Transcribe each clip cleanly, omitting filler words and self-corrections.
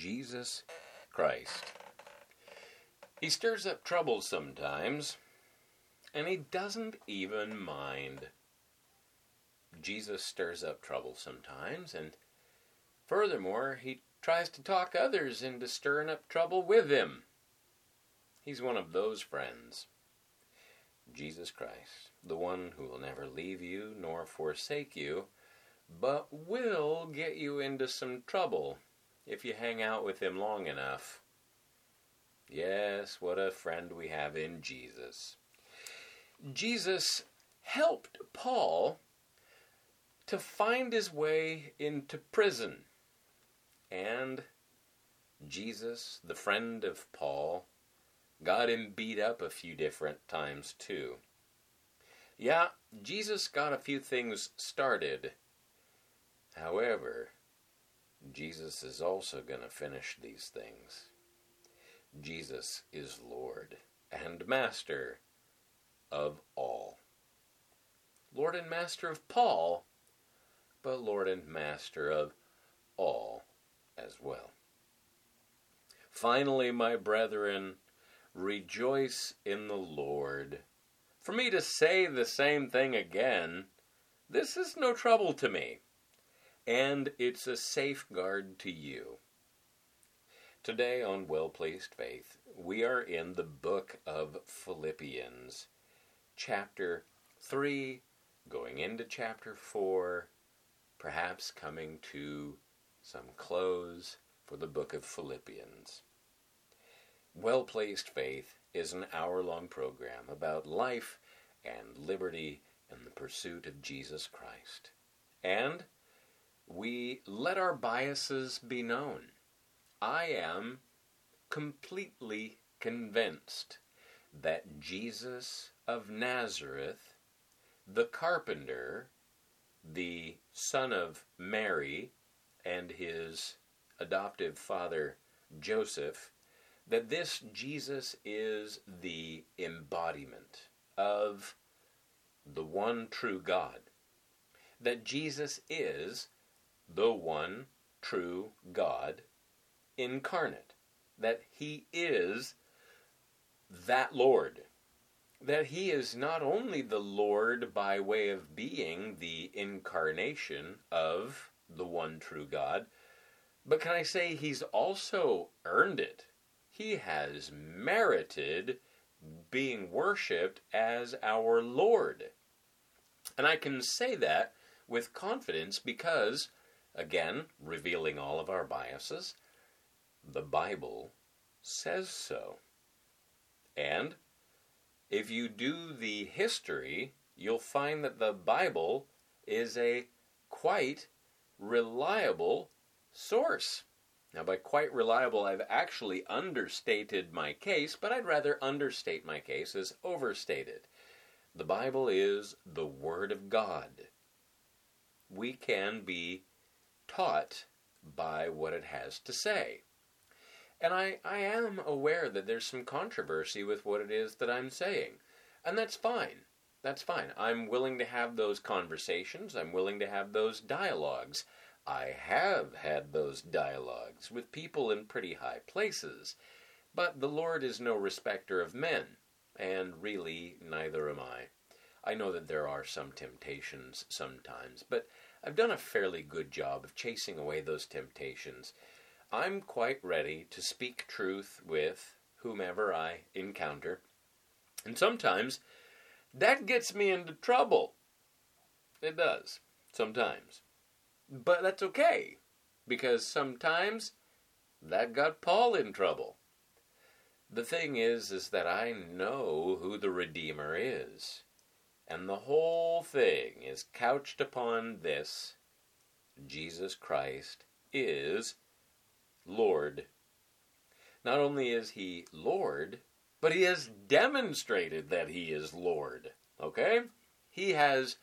Jesus Christ. He stirs up trouble sometimes, and he doesn't even mind. Jesus stirs up trouble sometimes, and furthermore, he tries to talk others into stirring up trouble with him. He's one of those friends. Jesus Christ, the one who will never leave you nor forsake you, but will get you into some trouble if you hang out with him long enough. Yes, what a friend we have in Jesus. Jesus helped Paul to find his way into prison. And Jesus, the friend of Paul, got him beat up a few different times too. Yeah, Jesus got a few things started. However, Jesus is also going to finish these things. Jesus is Lord and Master of all. Lord and Master of Paul, but Lord and Master of all as well. Finally, my brethren, rejoice in the Lord. For me to say the same thing again, this is no trouble to me, and it's a safeguard to you. Today on Well-Placed Faith, we are in the book of Philippians, chapter 3, going into chapter 4, perhaps coming to some close for the book of Philippians. Well-Placed Faith is an hour-long program about life and liberty in the pursuit of Jesus Christ. And we let our biases be known. I am completely convinced that Jesus of Nazareth, the carpenter, the son of Mary and his adoptive father Joseph, that this Jesus is the embodiment of the one true God. That Jesus is the one true God incarnate. That he is that Lord. That he is not only the Lord by way of being the incarnation of the one true God, but can I say he's also earned it. He has merited being worshipped as our Lord. And I can say that with confidence because, again, revealing all of our biases, the Bible says so. And if you do the history, you'll find that the Bible is a quite reliable source. Now, by quite reliable, I've actually understated my case, but I'd rather understate my case as overstated. The Bible is the Word of God. We can be taught by what it has to say. And I am aware that there's some controversy with what it is that I'm saying. And that's fine. That's fine. I'm willing to have those conversations. I'm willing to have those dialogues. I have had those dialogues with people in pretty high places, but the Lord is no respecter of men, and really neither am I. I know that there are some temptations sometimes, but I've done a fairly good job of chasing away those temptations. I'm quite ready to speak truth with whomever I encounter, and sometimes that gets me into trouble. It does, sometimes. But that's okay, because sometimes that got Paul in trouble. The thing is that I know who the Redeemer is, and the whole thing is couched upon this: Jesus Christ is Lord. Not only is he Lord, but he has demonstrated that he is Lord, okay? He has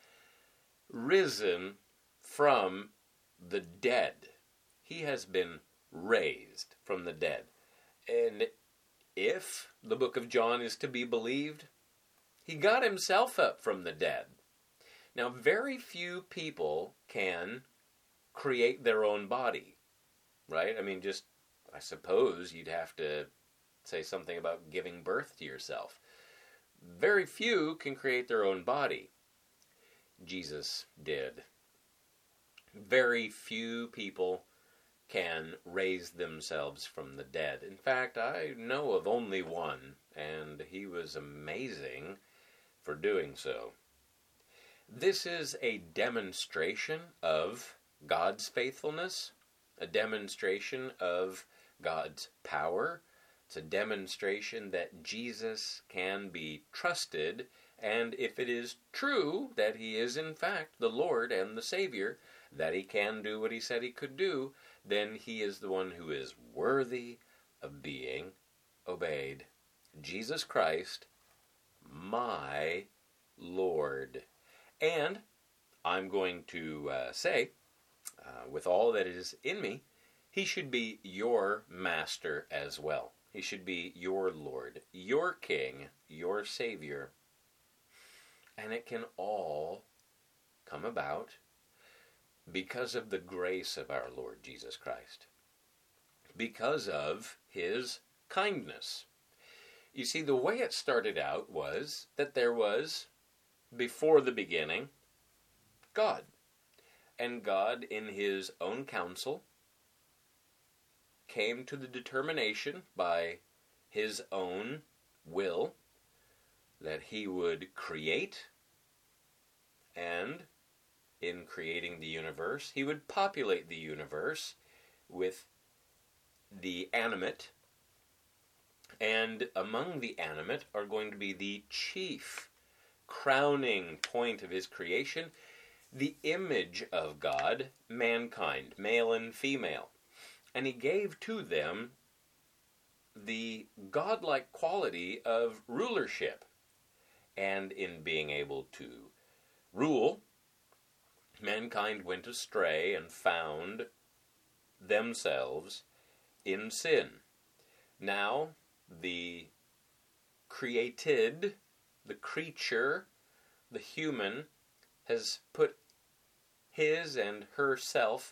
risen from the dead. He has been raised from the dead. And if the book of John is to be believed, he got himself up from the dead. Now, very few people can create their own body, right? I mean, just I suppose you'd have to say something about giving birth to yourself. Very few can create their own body. Jesus did. Very few people can raise themselves from the dead. In fact, I know of only one, and he was amazing for doing so. This is a demonstration of God's faithfulness, a demonstration of God's power. It's a demonstration that Jesus can be trusted, and if it is true that he is in fact the Lord and the Savior, that he can do what he said he could do, then he is the one who is worthy of being obeyed. Jesus Christ, my Lord. And I'm going to say, with all that is in me, he should be your master as well. He should be your Lord, your King, your Savior. And it can all come about because of the grace of our Lord Jesus Christ, because of his kindness. You see, the way it started out was that there was, before the beginning, God. And God, in his own counsel, came to the determination by his own will that he would create, and in creating the universe, he would populate the universe with the animate, and among the animate are going to be the chief crowning point of his creation, the image of God, mankind, male and female. And he gave to them the godlike quality of rulership. And in being able to rule, mankind went astray and found themselves in sin. Now, the created, the creature, the human, has put his and herself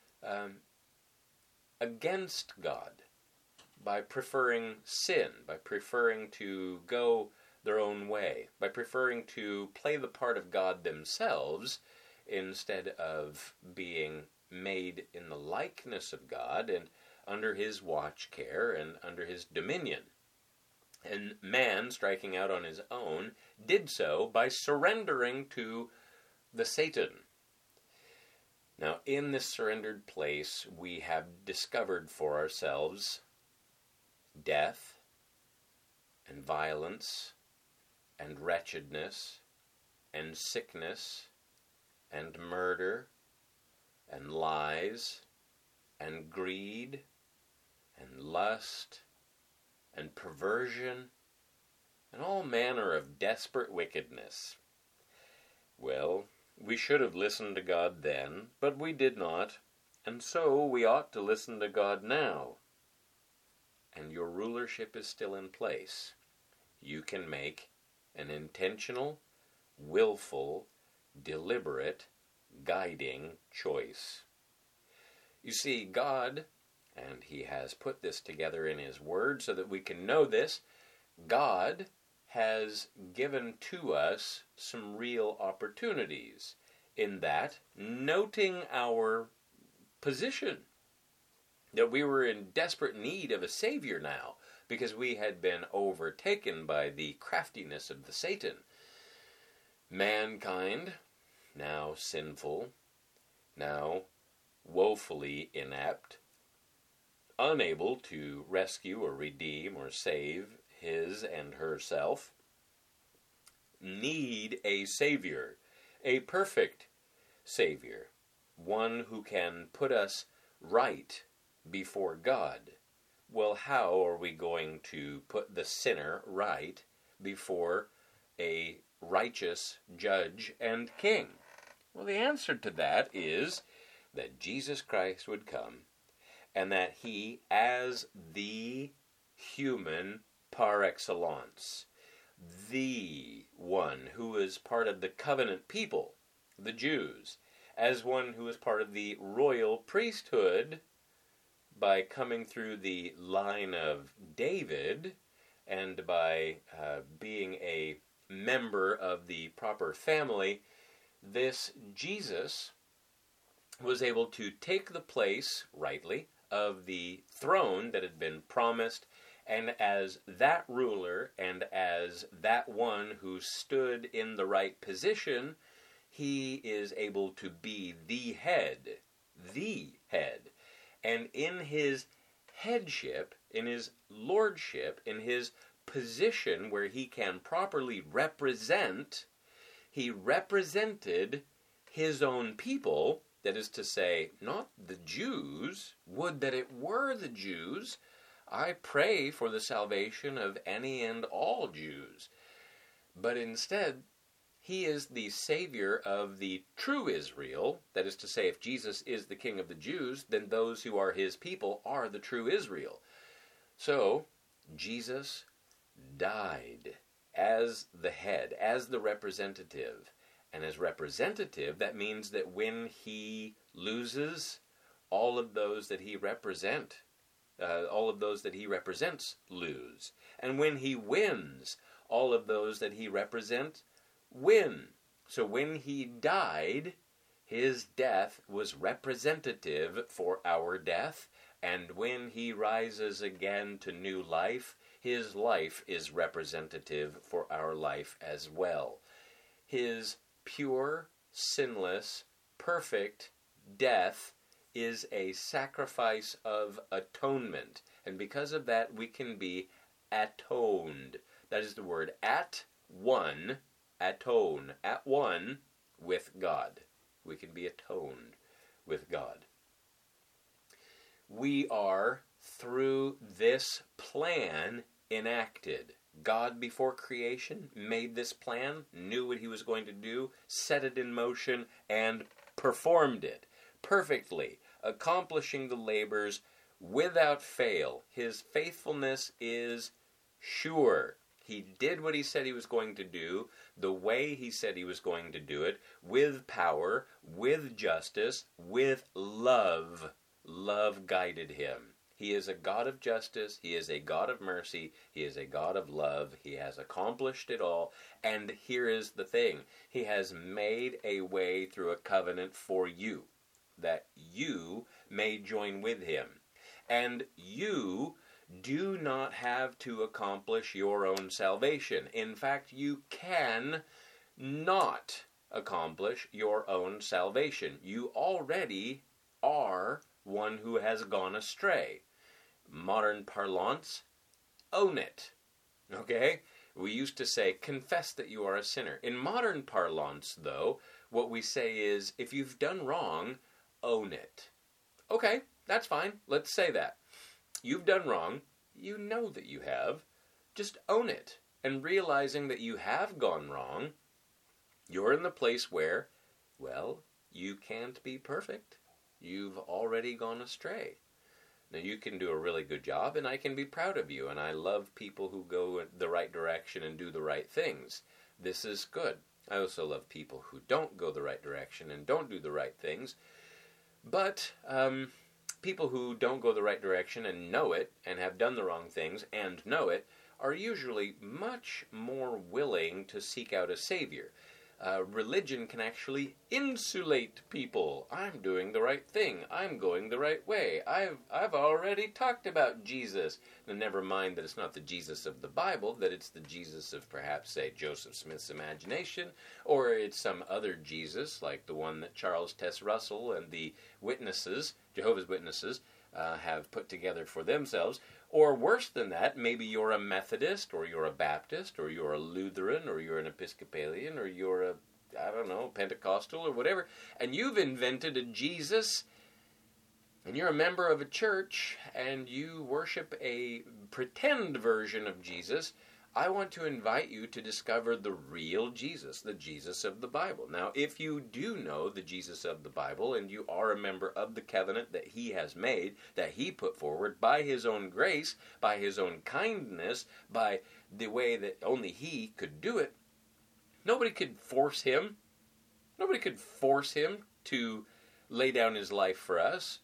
against God by preferring sin, by preferring to go their own way, by preferring to play the part of God themselves instead of being made in the likeness of God and under his watch care and under his dominion. And man, striking out on his own, did so by surrendering to the Satan. Now, in this surrendered place, we have discovered for ourselves death and violence and wretchedness and sickness and murder and lies and greed and lust and perversion and all manner of desperate wickedness. Well, we should have listened to God then, but we did not, and so we ought to listen to God now. And your rulership is still in place. You can make an intentional, willful, deliberate, guiding choice. You see, God, and he has put this together in his word so that we can know this, God has given to us some real opportunities in that, noting our position, that we were in desperate need of a Savior now, because we had been overtaken by the craftiness of the Satan. Mankind, now sinful, now woefully inept, unable to rescue or redeem or save his and herself, need a Savior, a perfect Savior, one who can put us right before God. Well, how are we going to put the sinner right before a righteous judge and king? Well, the answer to that is that Jesus Christ would come, and that he, as the human par excellence, the one who is part of the covenant people, the Jews, as one who is part of the royal priesthood, by coming through the line of David and by being a member of the proper family, this Jesus was able to take the place, rightly, of the throne that had been promised, and as that ruler and as that one who stood in the right position, he is able to be the head. And in his headship, in his lordship, in his position where he can properly represent, he represented his own people, that is to say, not the Jews. Would that it were the Jews. I pray for the salvation of any and all Jews. But instead, he is the Savior of the true Israel. That is to say, if Jesus is the King of the Jews, then those who are his people are the true Israel. So, Jesus died as the head, as the representative. And as representative, that means that when he loses, all of those that he represents lose. And when he wins, all of those that he represents win. So when he died, his death was representative for our death, and when he rises again to new life, his life is representative for our life as well. His pure, sinless, perfect death is a sacrifice of atonement. And because of that, we can be atoned. That is the word at one, atone, at one with God. We can be atoned with God. We are, through this plan, enacted. God, before creation, made this plan, knew what he was going to do, set it in motion, and performed it perfectly, accomplishing the labors without fail. His faithfulness is sure. He did what he said he was going to do, the way he said he was going to do it, with power, with justice, with love. Love guided him. He is a God of justice. He is a God of mercy. He is a God of love. He has accomplished it all. And here is the thing. He has made a way through a covenant for you, that you may join with him. And you do not have to accomplish your own salvation. In fact, you can not accomplish your own salvation. You already are one who has gone astray. Modern parlance, own it. Okay? We used to say, confess that you are a sinner. In modern parlance, though, what we say is, if you've done wrong, own it. Okay, that's fine. Let's say that. You've done wrong. You know that you have. Just own it. And realizing that you have gone wrong, you're in the place where, well, you can't be perfect. You've already gone astray. Now, you can do a really good job, and I can be proud of you, and I love people who go in the right direction and do the right things. This is good. I also love people who don't go the right direction and don't do the right things. But people who don't go the right direction and know it, and have done the wrong things and know it, are usually much more willing to seek out a savior. Religion can actually insulate people. I'm doing the right thing. I'm going the right way. I've already talked about Jesus. Now, never mind that it's not the Jesus of the Bible, that it's the Jesus of perhaps, say, Joseph Smith's imagination, or it's some other Jesus, like the one that Charles Tess Russell and the witnesses, Jehovah's Witnesses, have put together for themselves. Or worse than that, maybe you're a Methodist, or you're a Baptist, or you're a Lutheran, or you're an Episcopalian, or you're a, Pentecostal, or whatever, and you've invented a Jesus, and you're a member of a church, and you worship a pretend version of Jesus. I want to invite you to discover the real Jesus, the Jesus of the Bible. Now, if you do know the Jesus of the Bible, and you are a member of the covenant that he has made, that he put forward by his own grace, by his own kindness, by the way that only he could do it, nobody could force him. Nobody could force him to lay down his life for us.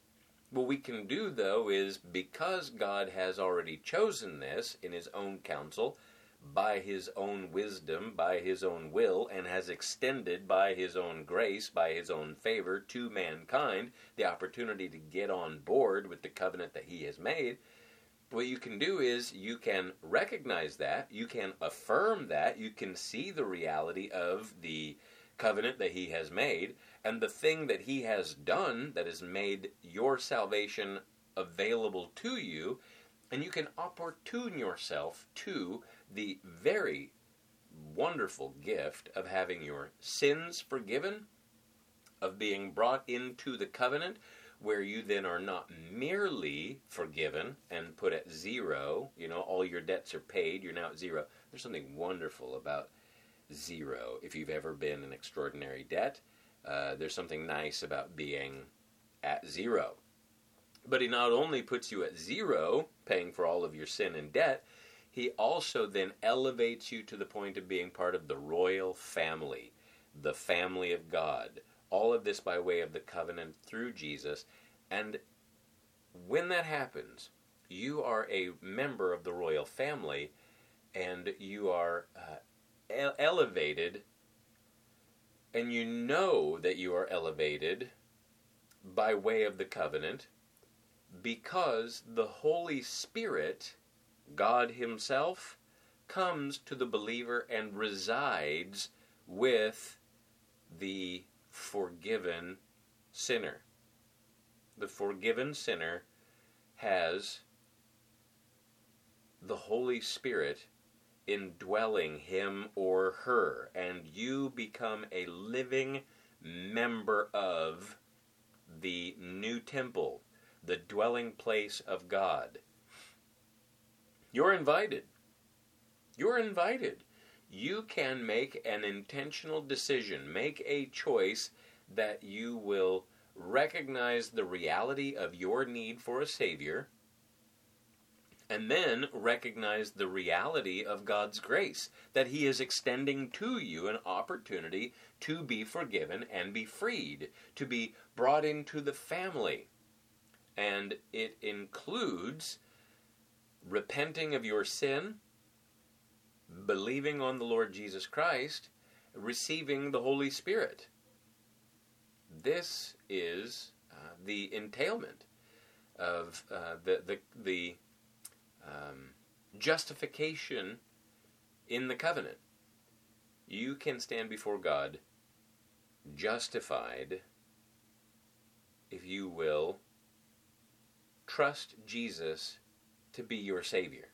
What we can do, though, is because God has already chosen this in his own counsel, by his own wisdom, by his own will, and has extended by his own grace, by his own favor to mankind, the opportunity to get on board with the covenant that he has made, what you can do is you can recognize that, you can affirm that, you can see the reality of the covenant that he has made, and the thing that he has done that has made your salvation available to you, and you can opportune yourself to the very wonderful gift of having your sins forgiven, of being brought into the covenant, where you then are not merely forgiven and put at zero, all your debts are paid, you're now at zero. There's something wonderful about zero. If you've ever been in extraordinary debt, there's something nice about being at zero. But he not only puts you at zero, paying for all of your sin and debt, he also then elevates you to the point of being part of the royal family, the family of God. All of this by way of the covenant through Jesus. And when that happens, you are a member of the royal family, and you are elevated, and you know that you are elevated by way of the covenant, because the Holy Spirit, God himself, comes to the believer and resides with the forgiven sinner. The forgiven sinner has the Holy Spirit indwelling him or her, and you become a living member of the new temple, the dwelling place of God. You're invited. You're invited. You can make an intentional decision, make a choice that you will recognize the reality of your need for a Savior, and then recognize the reality of God's grace, that he is extending to you an opportunity to be forgiven and be freed, to be brought into the family. And it includes repenting of your sin, believing on the Lord Jesus Christ, receiving the Holy Spirit. This is the entailment of the justification in the covenant. You can stand before God justified if you will trust Jesus to be your Savior.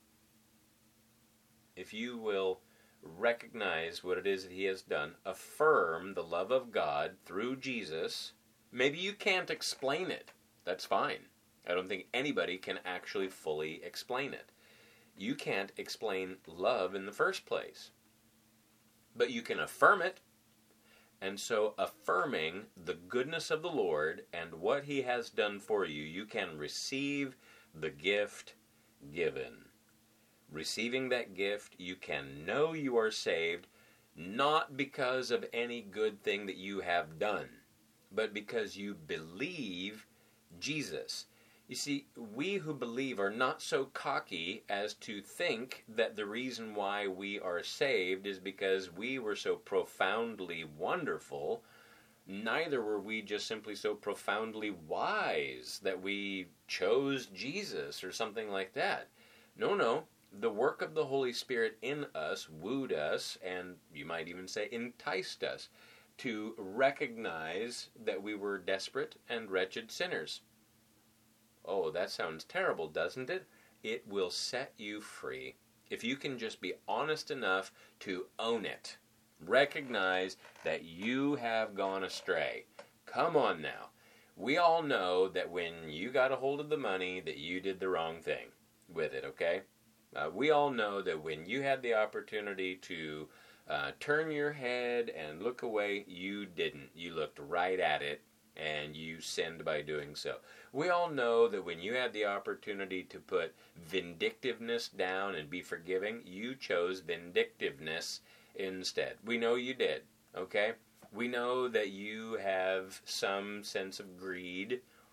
If you will recognize what it is that he has done, affirm the love of God through Jesus. Maybe you can't explain it. That's fine. I don't think anybody can actually fully explain it. You can't explain love in the first place. But you can affirm it. And so affirming the goodness of the Lord and what he has done for you, you can receive the gift given. Receiving that gift, you can know you are saved, not because of any good thing that you have done, but because you believe Jesus. You see, we who believe are not so cocky as to think that the reason why we are saved is because we were so profoundly wonderful. Neither were we just simply so profoundly wise that we chose Jesus or something like that. No. The work of the Holy Spirit in us wooed us, and you might even say enticed us, to recognize that we were desperate and wretched sinners. Oh, that sounds terrible, doesn't it? It will set you free. If you can just be honest enough to own it. Recognize that you have gone astray. Come on now. We all know that when you got a hold of the money that you did the wrong thing with it, okay? We all know that when you had the opportunity to turn your head and look away, you didn't. You looked right at it, and you sinned by doing so. We all know that when you had the opportunity to put vindictiveness down and be forgiving, you chose vindictiveness instead. We know you did, okay? We know that you have some sense of greed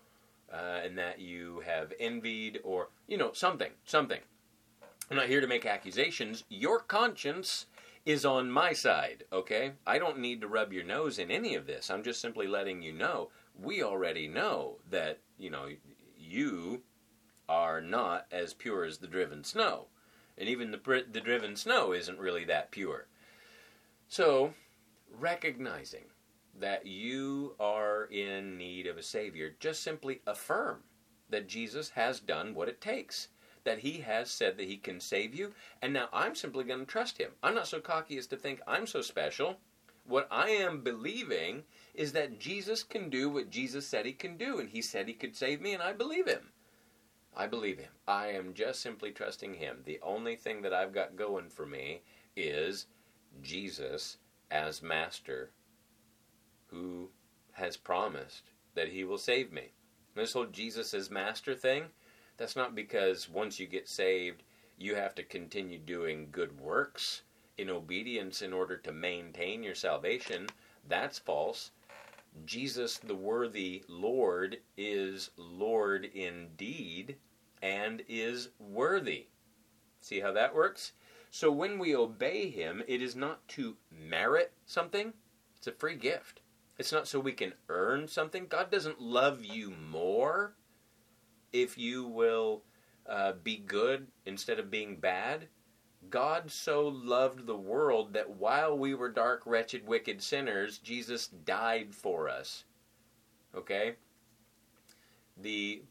and that you have envied or, something. I'm not here to make accusations. Your conscience is on my side, okay? I don't need to rub your nose in any of this. I'm just simply letting you know. We already know that, you are not as pure as the driven snow. And even the driven snow isn't really that pure. So, recognizing that you are in need of a Savior, just simply affirm that Jesus has done what it takes. That he has said that he can save you, and now I'm simply going to trust him. I'm not so cocky as to think I'm so special. What I am believing is that Jesus can do what Jesus said he can do, and he said he could save me, and I believe him. I believe him. I am just simply trusting him. The only thing that I've got going for me is Jesus as Master, who has promised that he will save me. This whole Jesus as Master thing, that's not because once you get saved, you have to continue doing good works in obedience in order to maintain your salvation. That's false. Jesus, the worthy Lord, is Lord indeed and is worthy. See how that works? So when we obey him, it is not to merit something. It's a free gift. It's not so we can earn something. God doesn't love you more if you will be good instead of being bad. God so loved the world that while we were dark, wretched, wicked sinners, Jesus died for us. Okay? The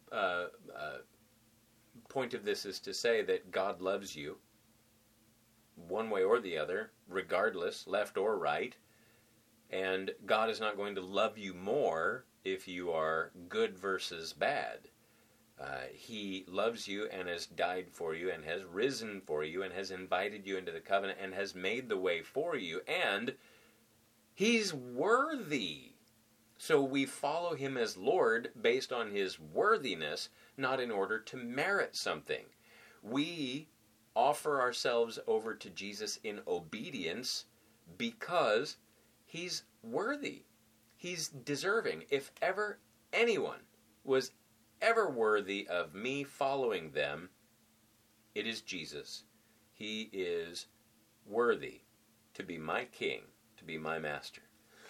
point of this is to say that God loves you one way or the other, regardless, left or right. And God is not going to love you more if you are good versus bad. He loves you and has died for you and has risen for you and has invited you into the covenant and has made the way for you, and he's worthy. So we follow him as Lord based on his worthiness, not in order to merit something. We offer ourselves over to Jesus in obedience because he's worthy. He's deserving. If ever anyone was ever worthy of me following them, it is Jesus. He is worthy to be my king, to be my master.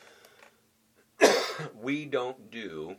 We don't do,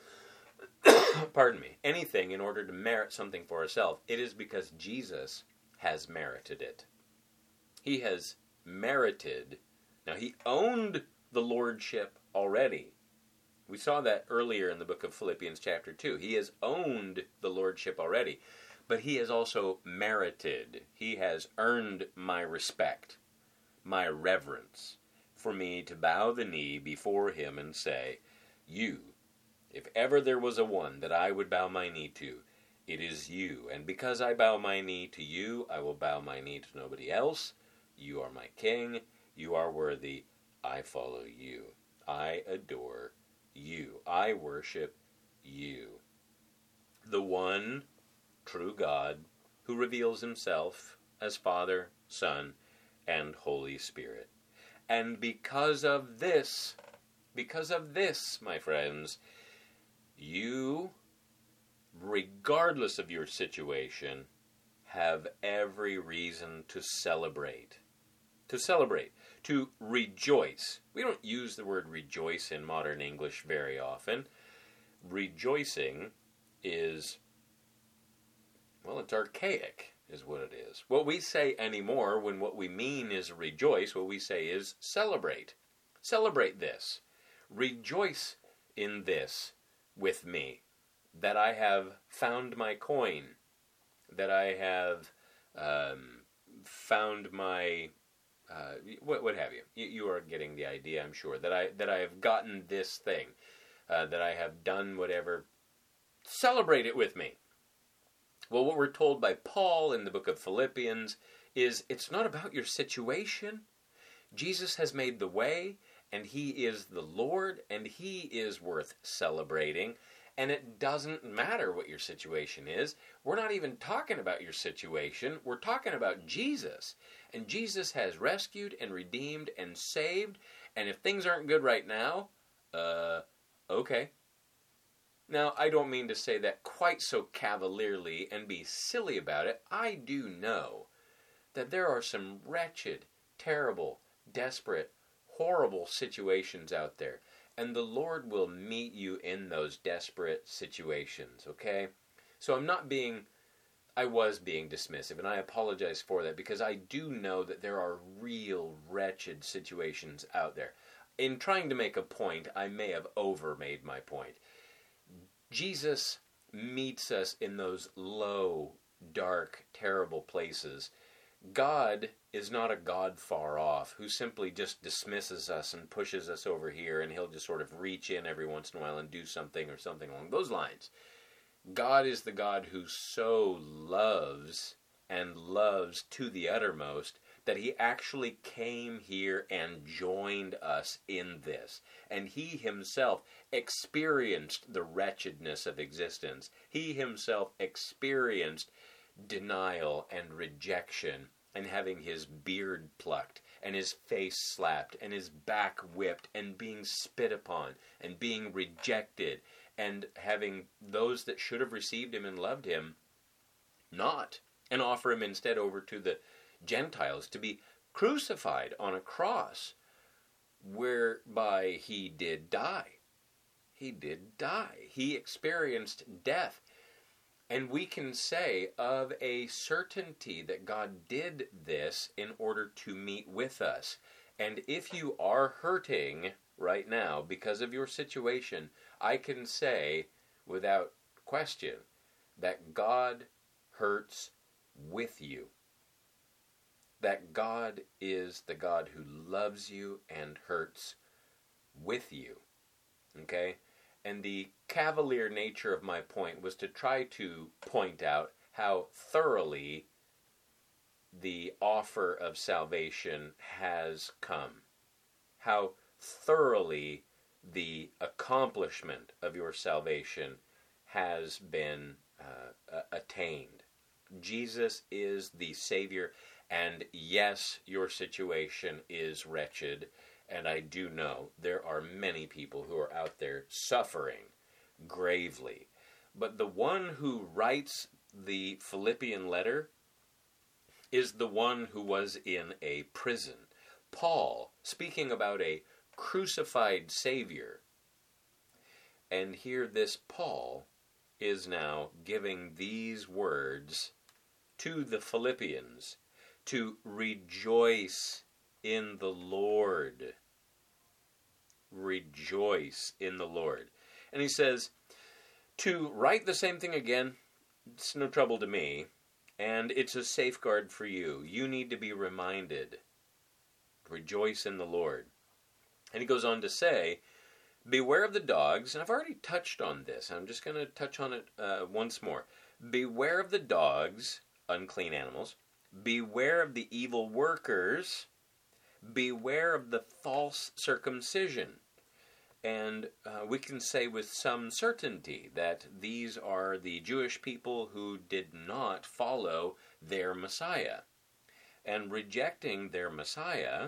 anything in order to merit something for ourselves. It is because Jesus has merited it. He has merited. Now, he owned the lordship already. We saw that earlier in the book of Philippians chapter 2. He has owned the lordship already, but he has also merited. He has earned my respect, my reverence, for me to bow the knee before him and say, you, if ever there was a one that I would bow my knee to, it is you. And because I bow my knee to you, I will bow my knee to nobody else. You are my king. You are worthy. I follow you. I adore you. I worship you. The one true God who reveals himself as Father, Son, and Holy Spirit. And because of this, my friends, you, regardless of your situation, have every reason to celebrate. To rejoice. We don't use the word rejoice in modern English very often. Rejoicing is, it's archaic, is what it is. What we say anymore, when what we mean is rejoice, what we say is celebrate. Celebrate this. Rejoice in this with me, that I have found my coin, that I have found my... what have you? You are getting the idea, I'm sure. That I have gotten this thing, that I have done whatever. Celebrate it with me. Well, what we're told by Paul in the book of Philippians is it's not about your situation. Jesus has made the way, and he is the Lord, and he is worth celebrating. And it doesn't matter what your situation is. We're not even talking about your situation. We're talking about Jesus. And Jesus has rescued and redeemed and saved. And if things aren't good right now, okay. Now, I don't mean to say that quite so cavalierly and be silly about it. I do know that there are some wretched, terrible, desperate, horrible situations out there. And the Lord will meet you in those desperate situations, okay? So I was being dismissive, and I apologize for that, because I do know that there are real wretched situations out there. In trying to make a point, I may have overmade my point. Jesus meets us in those low, dark, terrible places. God is not a God far off who simply just dismisses us and pushes us over here, and he'll just sort of reach in every once in a while and do something or something along those lines. God is the God who so loves and loves to the uttermost that he actually came here and joined us in this. And he himself experienced the wretchedness of existence. He himself experienced denial and rejection, and having his beard plucked, and his face slapped, and his back whipped, and being spit upon, and being rejected, and having those that should have received him and loved him not, and offer him instead over to the Gentiles to be crucified on a cross, whereby he did die. He did die. He experienced death. And we can say of a certainty that God did this in order to meet with us. And if you are hurting right now because of your situation, I can say without question that God hurts with you. That God is the God who loves you and hurts with you. Okay? And the cavalier nature of my point was to try to point out how thoroughly the offer of salvation has come. How thoroughly the accomplishment of your salvation has been attained. Jesus is the Savior, and yes, your situation is wretched. And I do know there are many people who are out there suffering gravely. But the one who writes the Philippian letter is the one who was in a prison. Paul, speaking about a crucified Savior. And here this Paul is now giving these words to the Philippians to rejoice in the Lord. Rejoice in the Lord. And he says, to write the same thing again, it's no trouble to me, and it's a safeguard for you. You need to be reminded. Rejoice in the Lord. And he goes on to say, beware of the dogs, and I've already touched on this. I'm just going to touch on it once more. Beware of the dogs, unclean animals. Beware of the evil workers. Beware of the false circumcision. And we can say with some certainty that these are the Jewish people who did not follow their Messiah. And rejecting their Messiah,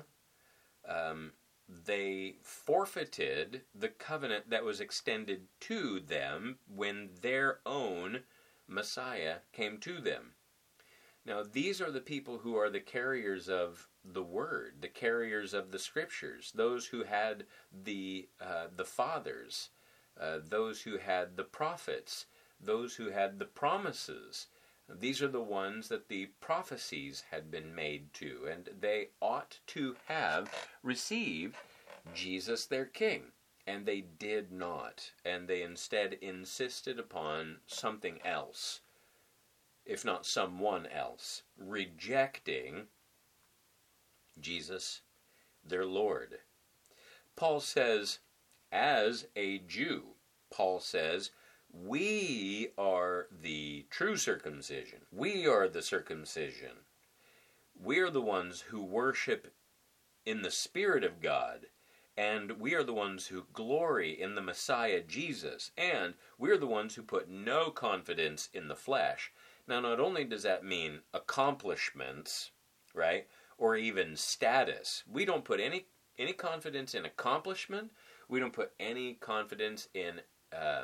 they forfeited the covenant that was extended to them when their own Messiah came to them. Now, these are the people who are the carriers of the Word, the carriers of the Scriptures, those who had the fathers, those who had the prophets, those who had the promises. These are the ones that the prophecies had been made to, and they ought to have received Jesus their King. And they did not, and they instead insisted upon something else, if not someone else, rejecting Jesus, their Lord. Paul says, as a Jew, Paul says, we are the true circumcision. We are the circumcision. We are the ones who worship in the Spirit of God, and we are the ones who glory in the Messiah Jesus, and we are the ones who put no confidence in the flesh. Now, not only does that mean accomplishments, right, or even status. We don't put any confidence in accomplishment. We don't put any confidence in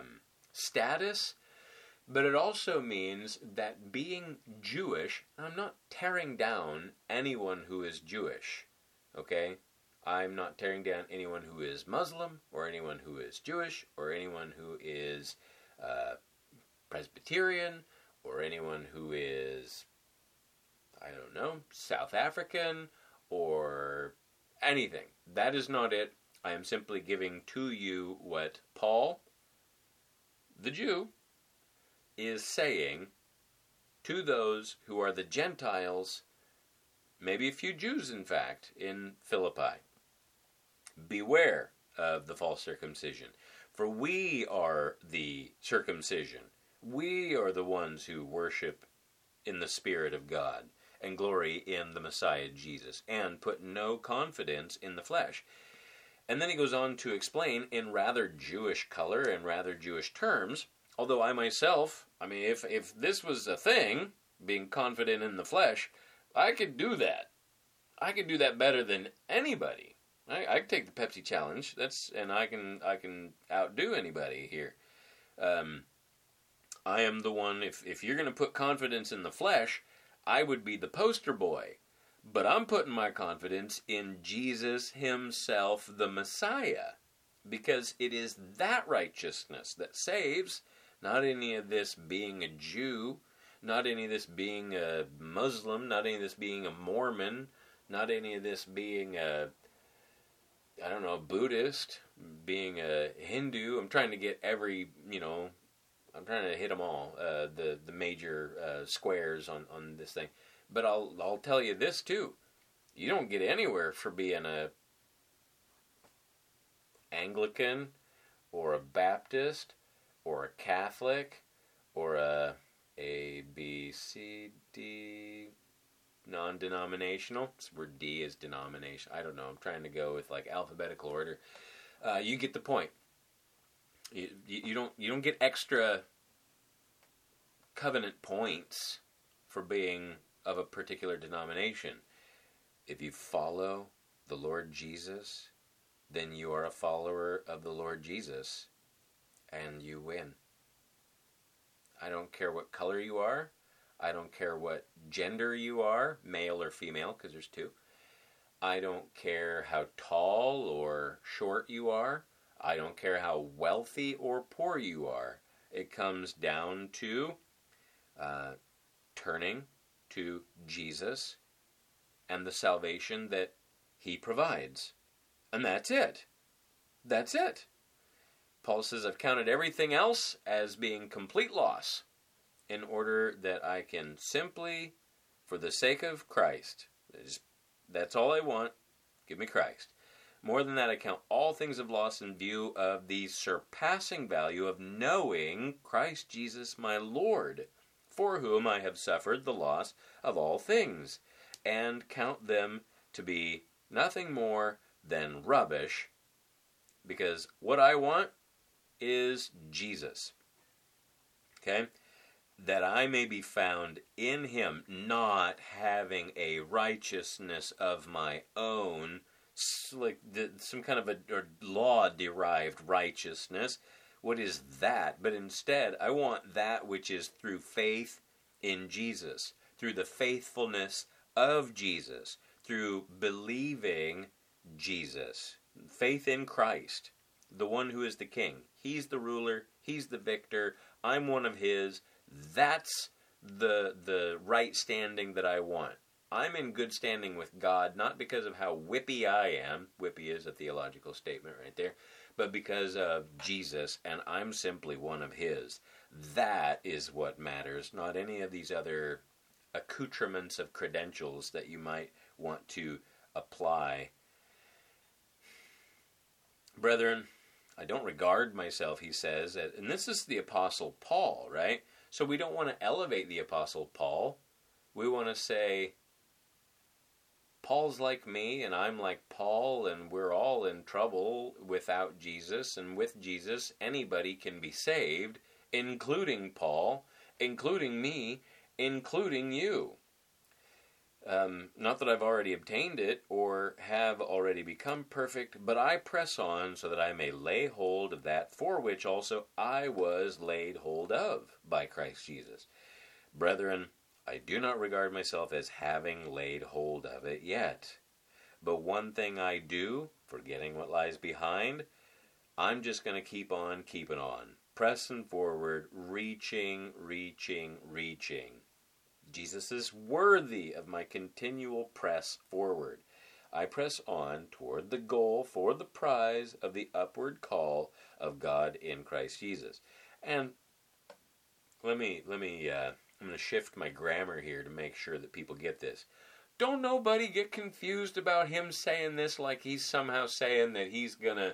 status, but it also means that being Jewish, I'm not tearing down anyone who is Jewish, okay? I'm not tearing down anyone who is Muslim, or anyone who is Jewish, or anyone who is Presbyterian, or anyone who is, I don't know, South African, or anything. That is not it. I am simply giving to you what Paul, the Jew, is saying to those who are the Gentiles, maybe a few Jews, in fact, in Philippi. Beware of the false circumcision, for we are the circumcision. We are the ones who worship in the Spirit of God and glory in the Messiah Jesus and put no confidence in the flesh. And then he goes on to explain in rather Jewish color and rather Jewish terms, although I myself, if this was a thing, being confident in the flesh, I could do that. I could do that better than anybody. I could take the Pepsi challenge. And I can outdo anybody here. I am the one. If you're going to put confidence in the flesh, I would be the poster boy. But I'm putting my confidence in Jesus himself, the Messiah, because it is that righteousness that saves. Not any of this being a Jew, not any of this being a Muslim, not any of this being a Mormon, not any of this being a Buddhist, being a Hindu. I'm trying to get I'm trying to hit them all, the major squares on this thing. But I'll tell you this too. You don't get anywhere for being a Anglican or a Baptist or a Catholic or a B, C, D, non-denominational. It's where D is denomination. I don't know. I'm trying to go with like alphabetical order. You get the point. You don't get extra covenant points for being of a particular denomination. If you follow the Lord Jesus, then you are a follower of the Lord Jesus, and you win. I don't care what color you are. I don't care what gender you are, male or female, because there's two. I don't care how tall or short you are. I don't care how wealthy or poor you are. It comes down to turning to Jesus and the salvation that he provides. And that's it. That's it. Paul says, I've counted everything else as being complete loss in order that I can simply, for the sake of Christ, that's all I want, give me Christ. More than that, I count all things of loss in view of the surpassing value of knowing Christ Jesus my Lord, for whom I have suffered the loss of all things, and count them to be nothing more than rubbish, because what I want is Jesus. Okay? That I may be found in him, not having a righteousness of my own, like some kind of a law-derived righteousness. What is that? But instead, I want that which is through faith in Jesus, through the faithfulness of Jesus, through believing Jesus, faith in Christ, the one who is the King. He's the ruler. He's the victor. I'm one of his. That's the right standing that I want. I'm in good standing with God, not because of how whippy I am. Whippy is a theological statement right there. But because of Jesus, and I'm simply one of his. That is what matters, not any of these other accoutrements of credentials that you might want to apply. Brethren, I don't regard myself, he says, and this is the Apostle Paul, right? So we don't want to elevate the Apostle Paul. We want to say, Paul's like me, and I'm like Paul, and we're all in trouble without Jesus, and with Jesus, anybody can be saved, including Paul, including me, including you. Not that I've already obtained it or have already become perfect, but I press on so that I may lay hold of that for which also I was laid hold of by Christ Jesus. Brethren, I do not regard myself as having laid hold of it yet. But one thing I do, forgetting what lies behind, I'm just going to keep on keeping on. Pressing forward, reaching. Jesus is worthy of my continual press forward. I press on toward the goal for the prize of the upward call of God in Christ Jesus. And I'm going to shift my grammar here to make sure that people get this. Don't nobody get confused about him saying this like he's somehow saying that he's going to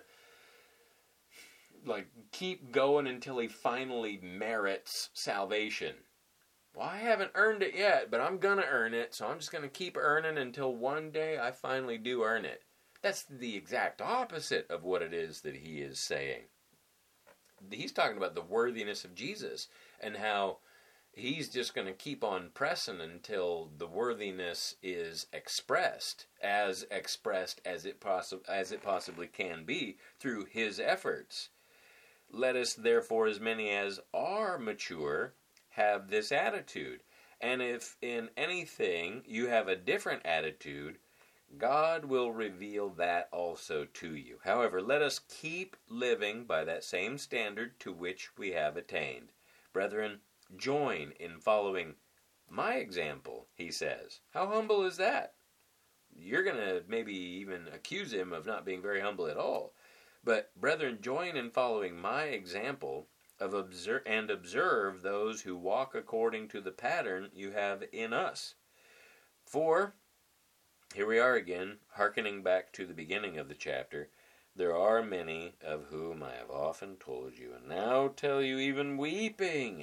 keep going until he finally merits salvation. Well, I haven't earned it yet, but I'm going to earn it, so I'm just going to keep earning until one day I finally do earn it. That's the exact opposite of what it is that he is saying. He's talking about the worthiness of Jesus and how he's just going to keep on pressing until the worthiness is expressed as it possibly can be through his efforts. Let us therefore, as many as are mature, have this attitude. And if in anything you have a different attitude, God will reveal that also to you. However, let us keep living by that same standard to which we have attained. Brethren, join in following my example, he says. How humble is that? You're going to maybe even accuse him of not being very humble at all. But, brethren, join in following my example of observe those who walk according to the pattern you have in us. For, here we are again, hearkening back to the beginning of the chapter, there are many of whom I have often told you, and now tell you even weeping.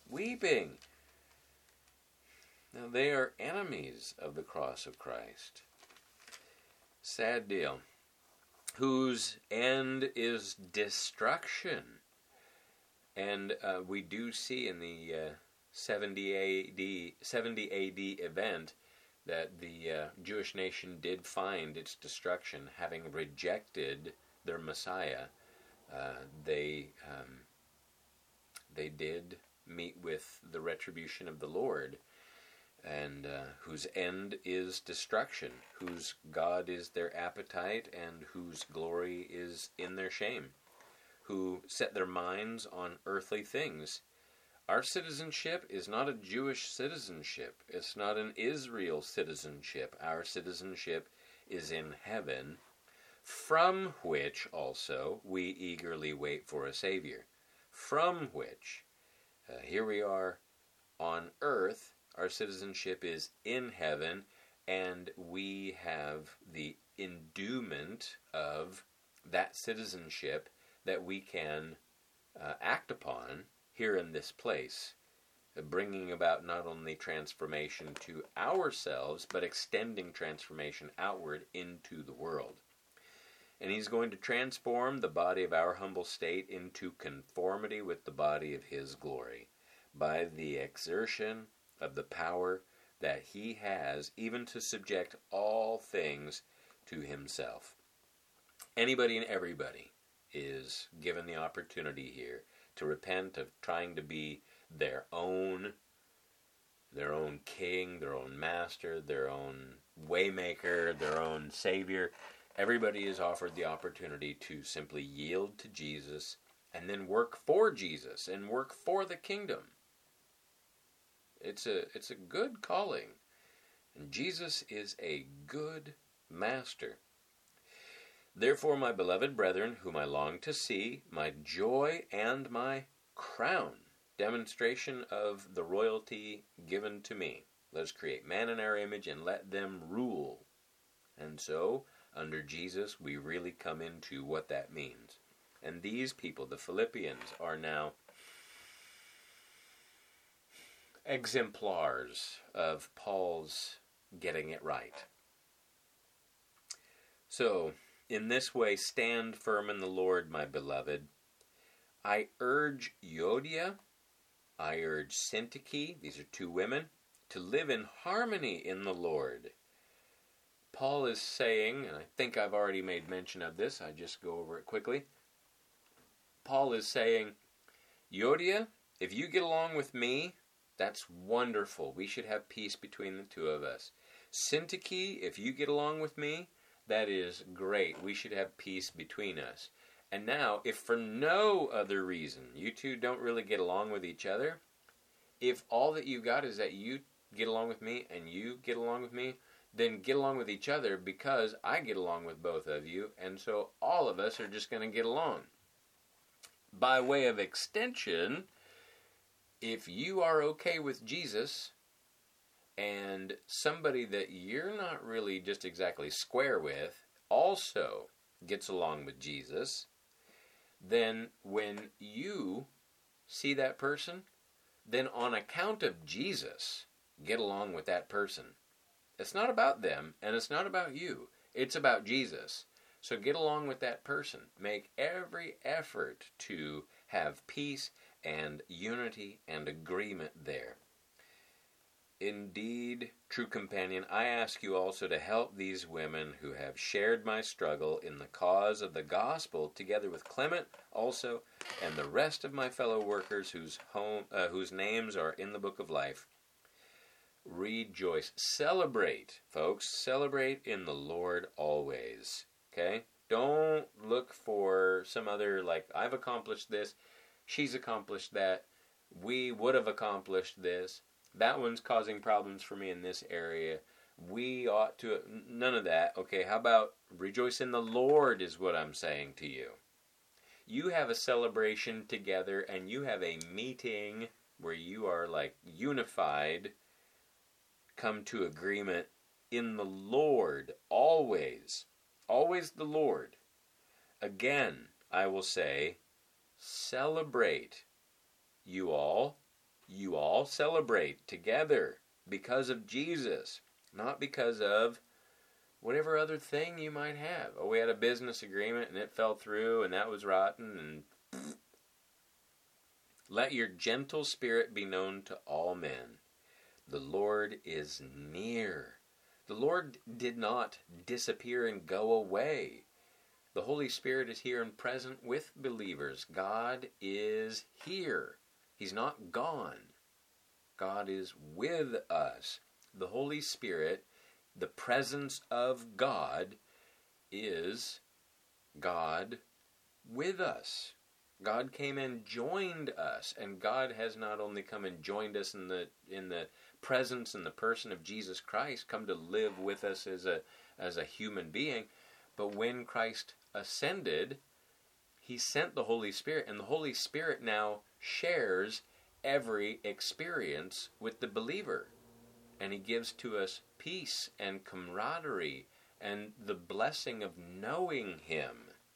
Now they are enemies of the cross of Christ. Sad deal. Whose end is destruction. And we do see in the 70 AD event that the Jewish nation did find its destruction, having rejected their Messiah. They did meet with the retribution of the Lord, and whose end is destruction, whose God is their appetite, and whose glory is in their shame, who set their minds on earthly things. Our citizenship is not a Jewish citizenship. It's not an Israel citizenship. Our citizenship is in heaven, from which also we eagerly wait for a Savior. From which, here we are on earth, our citizenship is in heaven, and we have the endowment of that citizenship that we can act upon here in this place, bringing about not only transformation to ourselves, but extending transformation outward into the world. And he's going to transform the body of our humble state into conformity with the body of his glory by the exertion of the power that he has even to subject all things to himself. Anybody and everybody is given the opportunity here to repent of trying to be their own king, their own master, their own waymaker, their own savior. Everybody is offered the opportunity to simply yield to Jesus and then work for Jesus and work for the kingdom. It's a good calling. And Jesus is a good master. Therefore, my beloved brethren, whom I long to see, my joy and my crown, demonstration of the royalty given to me. Let us create man in our image and let them rule. And so, under Jesus, we really come into what that means. And these people, the Philippians, are now exemplars of Paul's getting it right. So, in this way, stand firm in the Lord, my beloved. I urge Euodia, I urge Syntyche, these are two women, to live in harmony in the Lord. Paul is saying, and I think I've already made mention of this, I just go over it quickly. Paul is saying, Euodia, if you get along with me, that's wonderful. We should have peace between the two of us. Syntyche, if you get along with me, that is great. We should have peace between us. And now, if for no other reason you two don't really get along with each other, if all that you got is that you get along with me and you get along with me, then get along with each other because I get along with both of you, and so all of us are just going to get along. By way of extension, if you are okay with Jesus and somebody that you're not really just exactly square with also gets along with Jesus, then when you see that person, then on account of Jesus, get along with that person. It's not about them, and it's not about you. It's about Jesus. So get along with that person. Make every effort to have peace and unity and agreement there. Indeed, true companion, I ask you also to help these women who have shared my struggle in the cause of the gospel, together with Clement also, and the rest of my fellow workers whose names are in the book of life. Rejoice. Celebrate, folks. Celebrate in the Lord always. Okay? Don't look for some other, like, I've accomplished this, she's accomplished that, we would have accomplished this, that one's causing problems for me in this area, we ought to, none of that. Okay, how about rejoice in the Lord is what I'm saying to you. You have a celebration together and you have a meeting where you are like unified, come to agreement in the Lord, always. Always the Lord. Again, I will say, celebrate. You all celebrate together because of Jesus, not because of whatever other thing you might have. Oh, we had a business agreement and it fell through and that was rotten. And let your gentle spirit be known to all men. The Lord is near. The Lord did not disappear and go away. The Holy Spirit is here and present with believers. God is here. He's not gone. God is with us. The Holy Spirit, the presence of God, is God with us. God came and joined us, and God has not only come and joined us in the presence and the person of Jesus Christ, come to live with us as a human being, but when Christ ascended, he sent the Holy Spirit, and the Holy Spirit now shares every experience with the believer, and he gives to us peace and camaraderie and the blessing of knowing him.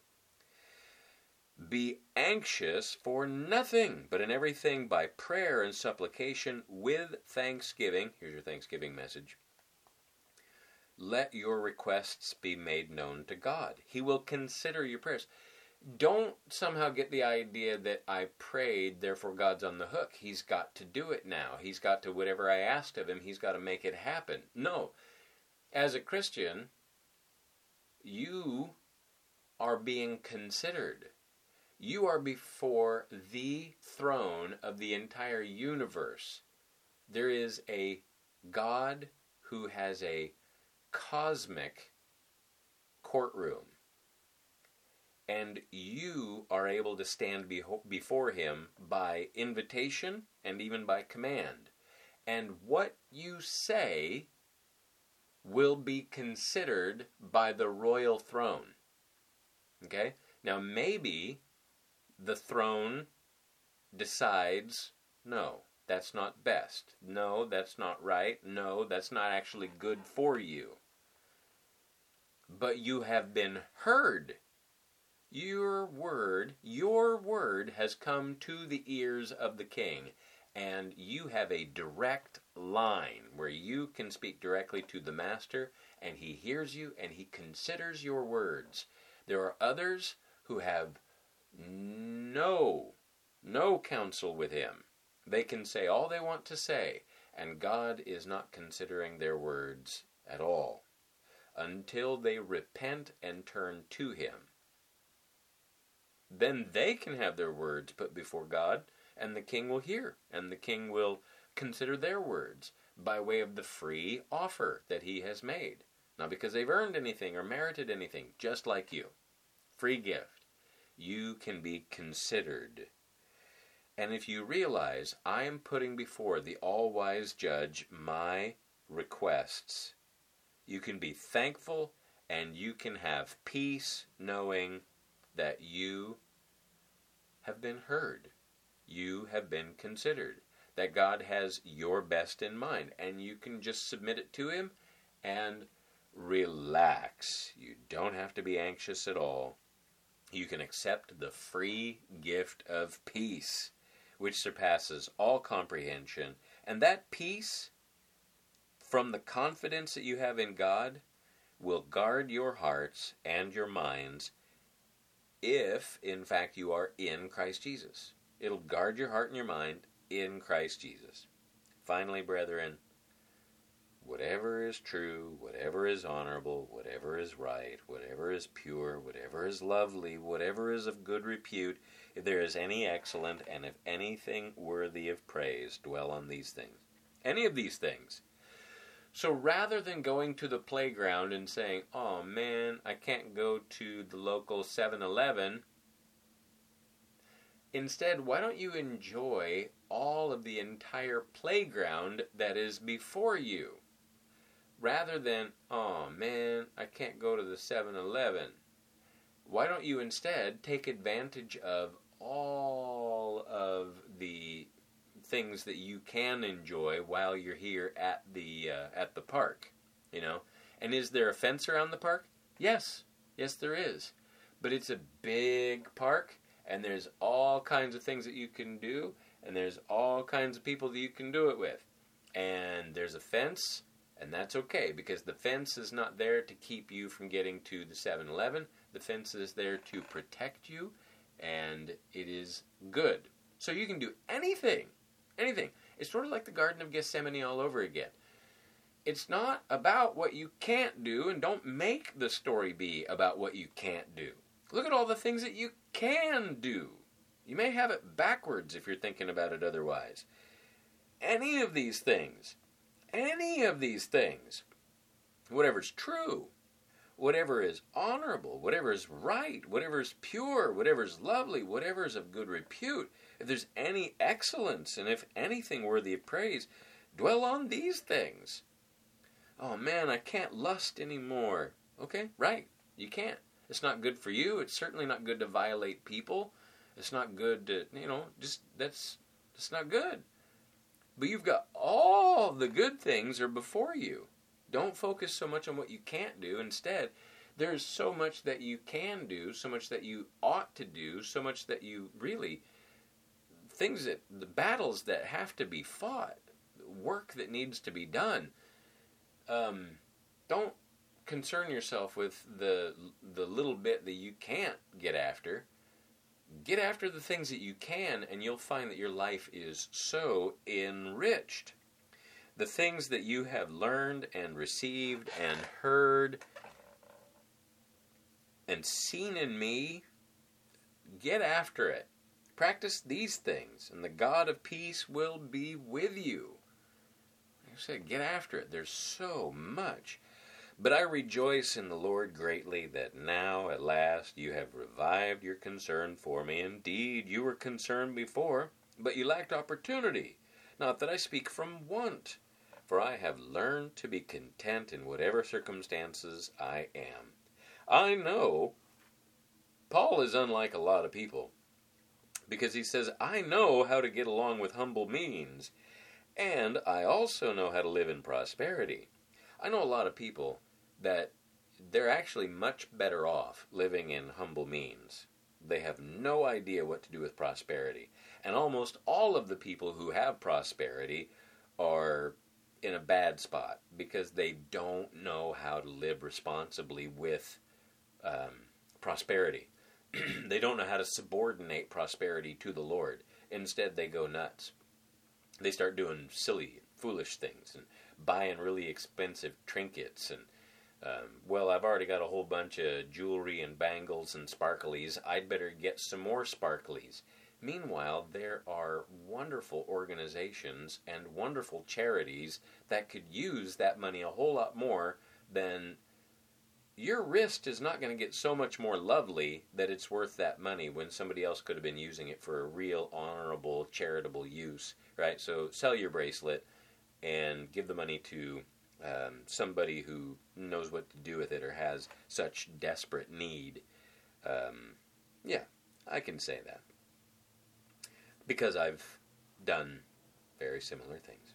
Be anxious for nothing, but in everything by prayer and supplication with thanksgiving. Here's your Thanksgiving message. Let your requests be made known to God. He will consider your prayers. Don't somehow get the idea that I prayed, therefore God's on the hook. He's got to do it now. He's got to, whatever I asked of him, he's got to make it happen. No. As a Christian, you are being considered. You are before the throne of the entire universe. There is a God who has a cosmic courtroom. And you are able to stand before him by invitation and even by command. And what you say will be considered by the royal throne. Okay? Now maybe the throne decides, no, that's not best. No, that's not right. No, that's not actually good for you. But you have been heard. Your word has come to the ears of the king, and you have a direct line where you can speak directly to the master, and he hears you and he considers your words. There are others who have no counsel with him. They can say all they want to say, and God is not considering their words at all until they repent and turn to Him. Then they can have their words put before God, and the king will hear, and the king will consider their words by way of the free offer that He has made. Not because they've earned anything or merited anything, just like you. Free gift. You can be considered. And if you realize I am putting before the all-wise judge my requests, you can be thankful and you can have peace knowing that you have been heard. You have been considered. That God has your best in mind. And you can just submit it to Him and relax. You don't have to be anxious at all. You can accept the free gift of peace, which surpasses all comprehension. And that peace, from the confidence that you have in God, will guard your hearts and your minds if, in fact, you are in Christ Jesus. It'll guard your heart and your mind in Christ Jesus. Finally, brethren, whatever is true, whatever is honorable, whatever is right, whatever is pure, whatever is lovely, whatever is of good repute, if there is any excellent, and if anything worthy of praise, dwell on these things. Any of these things. So rather than going to the playground and saying, oh man, I can't go to the local 7-Eleven, instead, why don't you enjoy all of the entire playground that is before you? Rather than, oh man, I can't go to the 7-Eleven. Why don't you instead take advantage of all of the things that you can enjoy while you're here at the park, you know? And is there a fence around the park? Yes, there is. But it's a big park, and there's all kinds of things that you can do, and there's all kinds of people that you can do it with. And there's a fence, and that's okay, because the fence is not there to keep you from getting to the 7-Eleven. The fence is there to protect you, and it is good. So you can do anything. Anything. It's sort of like the Garden of Gethsemane all over again. It's not about what you can't do, and don't make the story be about what you can't do. Look at all the things that you can do. You may have it backwards if you're thinking about it otherwise. Any of these things, whatever's true, whatever is honorable, whatever is right, whatever is pure, whatever is lovely, whatever is of good repute, if there's any excellence, and if anything worthy of praise, dwell on these things. Oh man, I can't lust anymore. Okay, right, you can't. It's not good for you. It's certainly not good to violate people. It's not good to, that's not good. But you've got all the good things are before you. Don't focus so much on what you can't do. Instead, there's so much that you can do, so much that you ought to do, so much that you really, the battles that have to be fought, work that needs to be done. Don't concern yourself with the little bit that you can't get after. Get after the things that you can, and you'll find that your life is so enriched. The things that you have learned and received and heard and seen in me, get after it. Practice these things, and the God of peace will be with you. Like I said, get after it. There's so much. But I rejoice in the Lord greatly that now at last you have revived your concern for me. Indeed, you were concerned before, but you lacked opportunity. Not that I speak from want, for I have learned to be content in whatever circumstances I am. I know Paul is unlike a lot of people, because he says, I know how to get along with humble means, and I also know how to live in prosperity. I know a lot of people that they're actually much better off living in humble means. They have no idea what to do with prosperity. And almost all of the people who have prosperity are in a bad spot because they don't know how to live responsibly with prosperity. They don't know how to subordinate prosperity to the Lord. Instead, they go nuts. They start doing silly, foolish things and buying really expensive trinkets and well, I've already got a whole bunch of jewelry and bangles and sparklies. I'd better get some more sparklies. Meanwhile, there are wonderful organizations and wonderful charities that could use that money a whole lot more than your wrist is not going to get so much more lovely that it's worth that money when somebody else could have been using it for a real honorable, charitable use, right? So sell your bracelet and give the money to somebody who knows what to do with it or has such desperate need. Yeah, I can say that. Because I've done very similar things.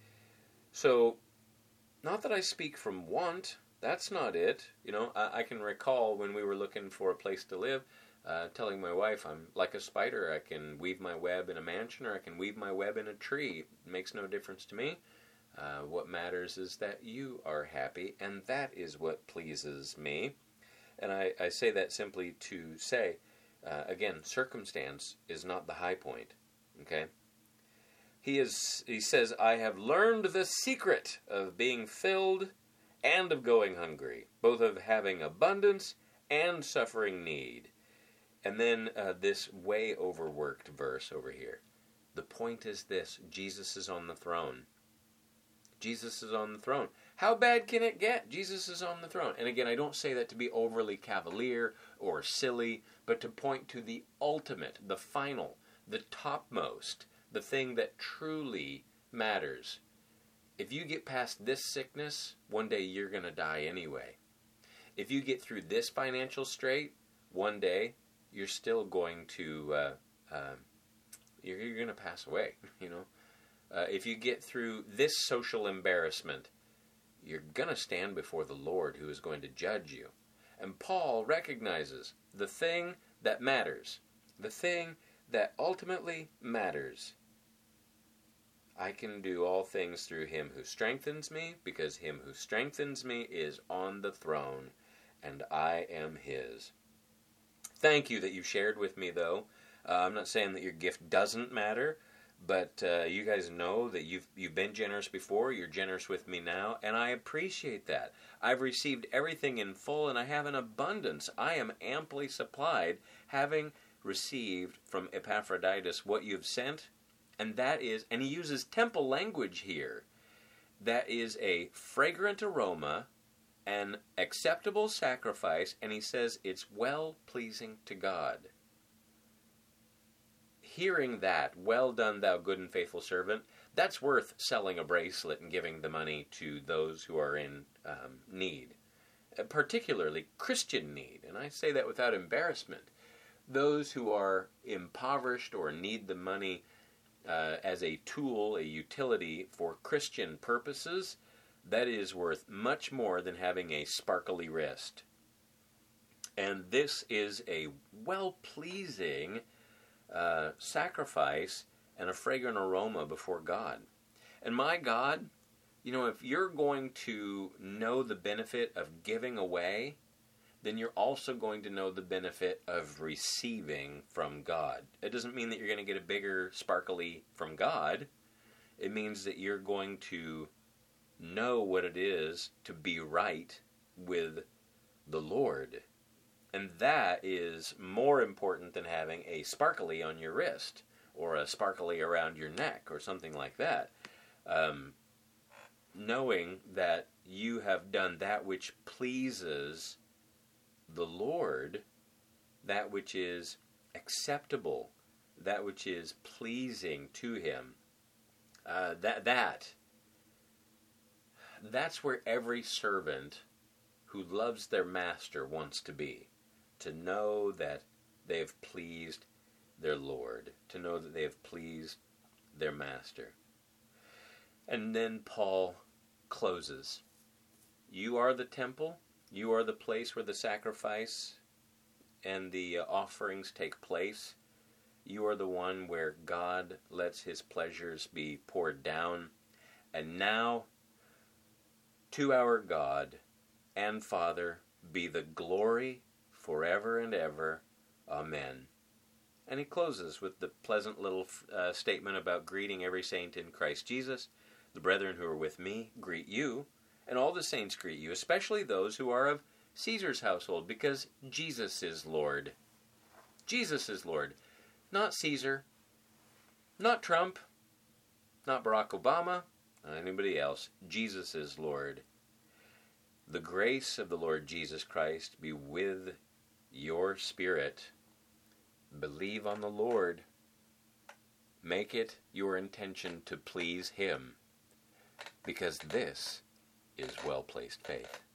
So, not that I speak from want. That's not it. You know, I can recall when we were looking for a place to live, telling my wife, I'm like a spider. I can weave my web in a mansion or I can weave my web in a tree. It makes no difference to me. What matters is that you are happy, and that is what pleases me. And I say that simply to say, again, circumstance is not the high point. Okay? He says, I have learned the secret of being filled and of going hungry, both of having abundance and suffering need. And then this way overworked verse over here. The point is this: Jesus is on the throne. Jesus is on the throne. How bad can it get? Jesus is on the throne. And again, I don't say that to be overly cavalier or silly, but to point to the ultimate, the final, the topmost, the thing that truly matters. If you get past this sickness, one day you're going to die anyway. If you get through this financial strait, one day you're still going to, you're going to pass away, you know. If you get through this social embarrassment, you're going to stand before the Lord who is going to judge you. And Paul recognizes the thing that matters, the thing that ultimately matters. I can do all things through him who strengthens me, because him who strengthens me is on the throne, and I am his. Thank you that you've shared with me, though. I'm not saying that your gift doesn't matter, but you guys know that you've been generous before. You're generous with me now, and I appreciate that. I've received everything in full, and I have an abundance. I am amply supplied, having received from Epaphroditus what you've sent, and that is, and he uses temple language here, that is a fragrant aroma, an acceptable sacrifice, and he says it's well-pleasing to God. Hearing that, well done, thou good and faithful servant, that's worth selling a bracelet and giving the money to those who are in need, particularly Christian need. And I say that without embarrassment. Those who are impoverished or need the money as a tool, a utility for Christian purposes, that is worth much more than having a sparkly wrist. And this is a well-pleasing sacrifice and a fragrant aroma before God. And my God, you know, if you're going to know the benefit of giving away, then you're also going to know the benefit of receiving from God. It doesn't mean that you're going to get a bigger sparkly from God. It means that you're going to know what it is to be right with the Lord. And that is more important than having a sparkly on your wrist or a sparkly around your neck or something like that. Knowing that you have done that which pleases the Lord, that which is acceptable, that which is pleasing to him, that's where every servant who loves their master wants to be. To know that they have pleased their Lord, to know that they have pleased their master. And then Paul closes. You are the temple, you are the place where the sacrifice and the offerings take place. You are the one where God lets his pleasures be poured down. And now, to our God and Father be the glory forever and ever. Amen. And he closes with the pleasant little statement about greeting every saint in Christ Jesus. The brethren who are with me greet you, and all the saints greet you, especially those who are of Caesar's household, because Jesus is Lord. Jesus is Lord. Not Caesar, not Trump, not Barack Obama, not anybody else. Jesus is Lord. The grace of the Lord Jesus Christ be with your spirit. Believe on the Lord. Make it your intention to please Him, because this is well-placed faith.